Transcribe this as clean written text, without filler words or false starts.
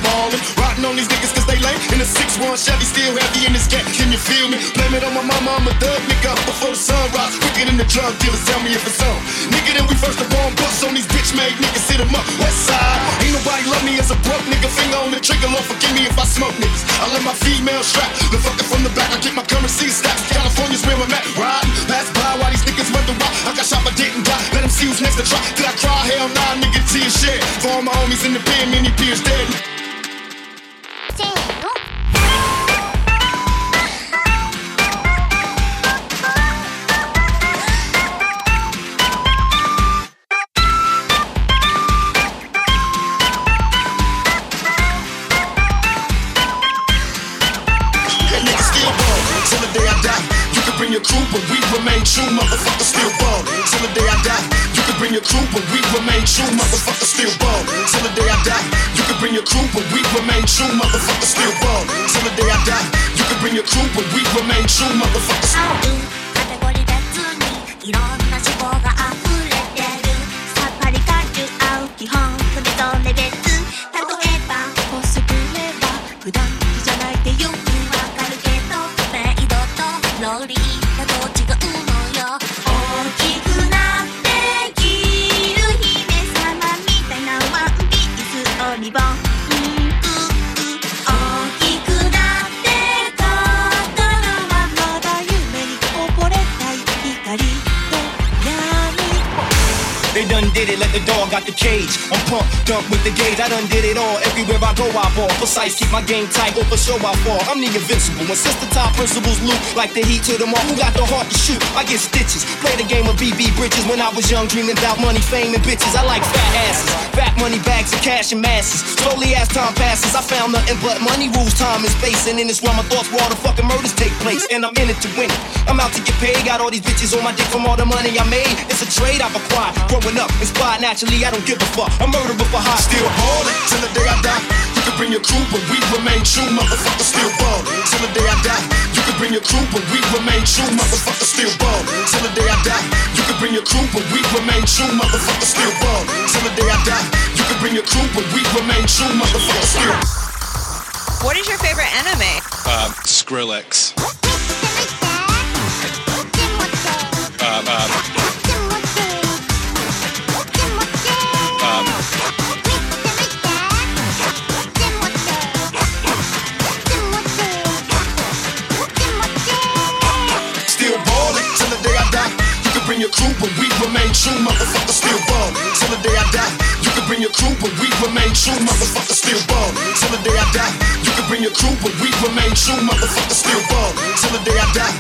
ballin'. Riding on these niggas cause they lame. In a 6-1 Chevy, still heavy in this gap. Can you feel me? Blame it on my mama, I'm a thug nigga. Before the sunrise, quicker than the drug dealers. Tell me if it's on. Nigga, then we first the bomb bust on these bitch made niggas. Hit 'em up, west side. Ain't nobody love me as a broke nigga. Finger on the trigger, Lord forgive me if I smoke niggas. I let my female strap. The fucker from the back, I get my currency stacks. California's where I'm at. Riding, pass by while these niggas wonder why I got shot but didn't die. Let them see who's next to try. Did I cry? Hell nah, nigga, tears shed. For all my homies in the pen, many peers dead. Your crew, but we remain true, motherfucker still ball. Till the day I die, you can bring your crew, but we remain true, motherfucker still ball. Till the day I die, you can bring your crew, but we remain true, motherfucker still ball. Till the day I die, you can bring your crew, but we remain true, motherfucker still ball. カテゴリー別にいろんな思考が溢れてる。さっぱり感じ合う基本それぞれ別。例えばこすくれば普段じゃないってよくわかるけど、メイドとローリーThey done did it, let the dog out the cage. I'm pumped, dump with the gauge. I done did it all. Everywhere I go, I ball. Precise, keep my game tight. Or for show, I fall. I'm the invincible. When sister top principles loot, like the heat to the mark. Who got the heart to shoot? I get stitches. Play the game of BB Bridges. When I was young, dreaming about money, fame, and bitches. I like fat asses, fat money bags, and cash and masses. Slowly as time passes, I found nothing but money rules, time and space. And in this realm, my thoughts where all the fucking murders take place. And I'm in it to win it. I'm out to get paid. Got all these bitches on my dick from all the money I made. It's a trade I've acquired. Growing up, inspired naturally, I don't give a fuck. I'm murderer for high. Still ballin' till the day I die. You can bring your crew, but we remain true. Motherfucker still ballin' till the day I die. You can bring your crew, but we remain true. Motherfucker still ballin' till the day I die. You can bring your crew, but we remain true. Motherfucker still ballin' till the day I die. You can bring your crew, but we remain true. Motherfucker still. What is your favorite anime? Skrillex. Bring your crew, but we remain true. Motherfucker still ball. Till the day I die, you can bring your crew, but we remain true. Motherfucker still ball. Till the day I die, you can bring your crew, but we remain true. Motherfucker still ball. Till the day I die,